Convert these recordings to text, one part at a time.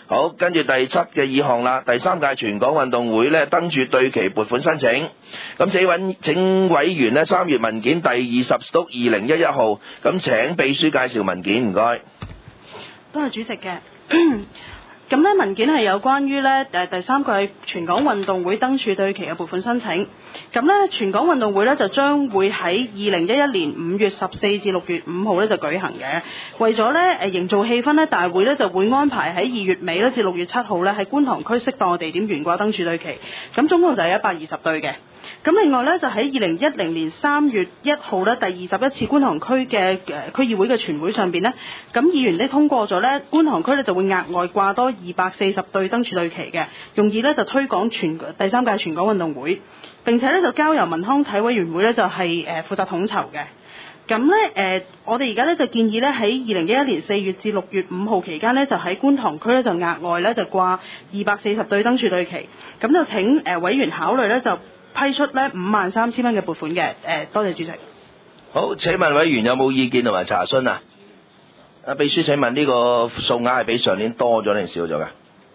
好，跟住第7嘅2項啦，第3屆全港運動會咧燈柱對期撥款申請，咁請委員咧3月文件第20/2011號，咁請秘書介紹文件，唔該。 多謝主席嘅。咁咧文件係有關於咧第3屆全港運動會燈柱對期嘅撥款申請。咁咧全港運動會咧就將會喺2011年5月14至6月5號咧就舉行嘅。為咗咧營造氣氛咧，大會咧就會安排喺2月尾咧至6月7號咧喺觀塘區適當嘅地點懸掛燈柱對旗。咁總共就係120隊嘅。咁另外咧就喺2010年3月1號咧第21次觀塘區嘅區議會嘅全會上邊咧，咁議員咧通過咗咧觀塘區咧就會額外掛多240對燈柱對旗嘅，用以咧就推廣第3屆全港運動會，並且咧就交由民康體委員會咧就係負責統籌嘅。咁咧我哋而家咧就建議咧喺2011年4月至6月5號期間咧就喺觀塘區咧就額外咧就掛240對燈柱對旗，咁就請委員考慮咧就批出咧53,000蚊嘅撥款嘅。多謝主席。 好，請問委員有冇意見同埋查詢啊？秘書請問呢個數額係比上年多咗定少咗㗎？ 呢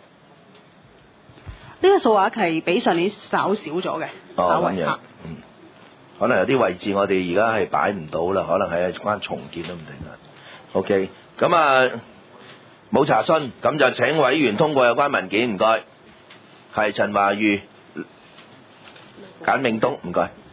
個數額係比上年少咗嘅。 咁樣。可能有啲位置我哋而家係擺唔到啦，可能係關重建都唔定啦。OK， 咁啊冇查詢，咁就請委員通過有關文件，唔該。係陳華裕、簡永東，唔該。